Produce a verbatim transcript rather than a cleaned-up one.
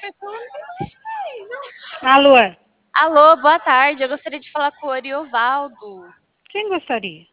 Alô? Alô, boa tarde. Eu gostaria de falar com o Oriovaldo. Quem gostaria?